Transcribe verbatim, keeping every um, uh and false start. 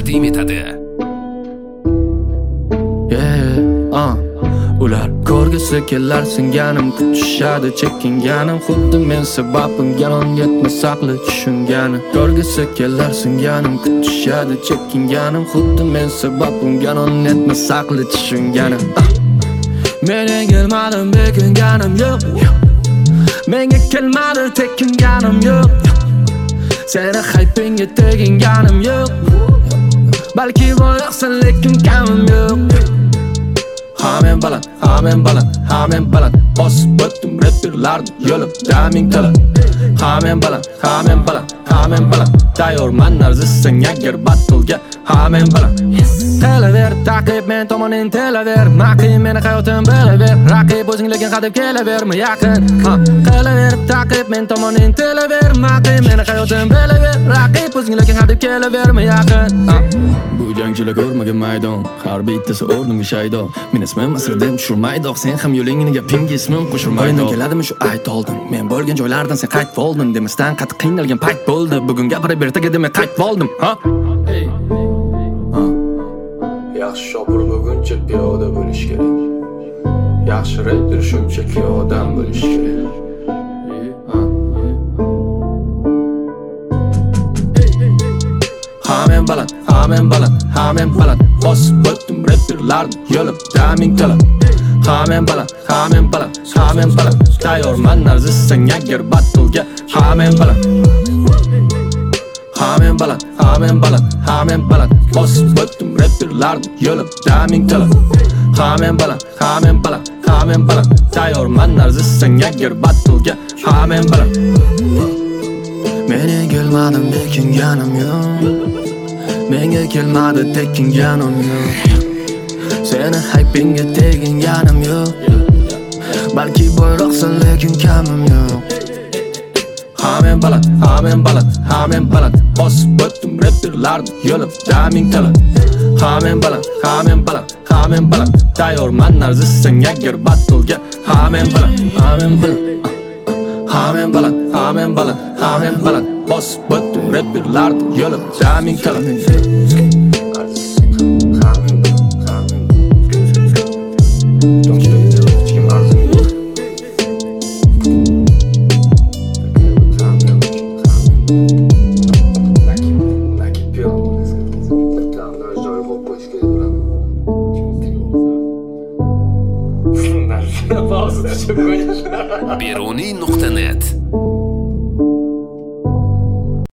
taqdim etadi. Yeah, uh. Ular ko'rgisi kelar singanim, kutishadi chekinganim, xuddi men sababim yaron yetmas aqli tushungani. Ko'rgisi kelar singanim, kutishadi chekinganim, xuddi men sababim yaron yetmas aqli tushungani. Menga kelmadim bekinganim yo'q, menga kelmadi tekinganim yo'q, seni haypingga teginganim yo'q, balki boyaqsan lekin kamim yo'q. Hamen baland, hamen baland, hamen baland, bosib o'tdim rapperlarni yo'lib daming talab. Hamen baland, hamen baland, hamen baland, tayyorman arzisang agar battle'ga. Hamen baland, telaver, taqib men tomon intelaver, maqim meni hayotim bilaver, raqib o'zing lekin hadeb kelaverma yaqin. Ha, telaver, taqib men tomon intelaver, maqim meni hayotim bilaver, raqib o'zing lekin hadeb kelaverma yaqin. Ha, bu jangchilar ko'rmagan maydon, har bittasi o'rniga shaydo. Men ismim asrdan tushirmaydoq, sen ham yo'lingni gapingga ismim qo'shirmaydoq. Keladimi shu ayt oldim, men bo'lgan joylardan sen qaytib olding, demasdan qattiq qiynalgan payt bo'ldi. Bugun gapirib bertaga demay qaytib oldim. Ha? Hey. Yaxshi shopir bo'lguncha piyoda bo'lish kerak. Yaxshi rapper shunchaki odam bo'lish kerak. Hamen baland, hamen baland, hamen baland, bosib o'tdim rapperlarni yo'lib daming talab. Hamen baland, hamen baland, hamen baland, tayyorman arzisang agar battle'ga. Hamen baland, hamen baland, hamen baland, hamen baland, bosib o'tdim rapperlarni yo'lib daming talab. Hamen baland, hamen baland, hamen baland, tayyorman arzisang agar battle'ga. Hamen baland, menga kelmadim bekinganim yo'q, menga kelmadi tekinganim yo'q, seni haypingga teginganim yo'q, balki boyroqsan lekin kamim yo'q. Hamen baland, hamen baland, hamen baland, bosib o'tdim rapperlarni yo'lib daming talab. Hamen baland, hamen baland, hamen baland, tayyorman arzisang agar battle'ga. Hamen baland, hamen baland, hamen baland, hamen baland, hamen baland, bosib o'tdim rapperlarni yo'lib daming talab. beruniy nuqta net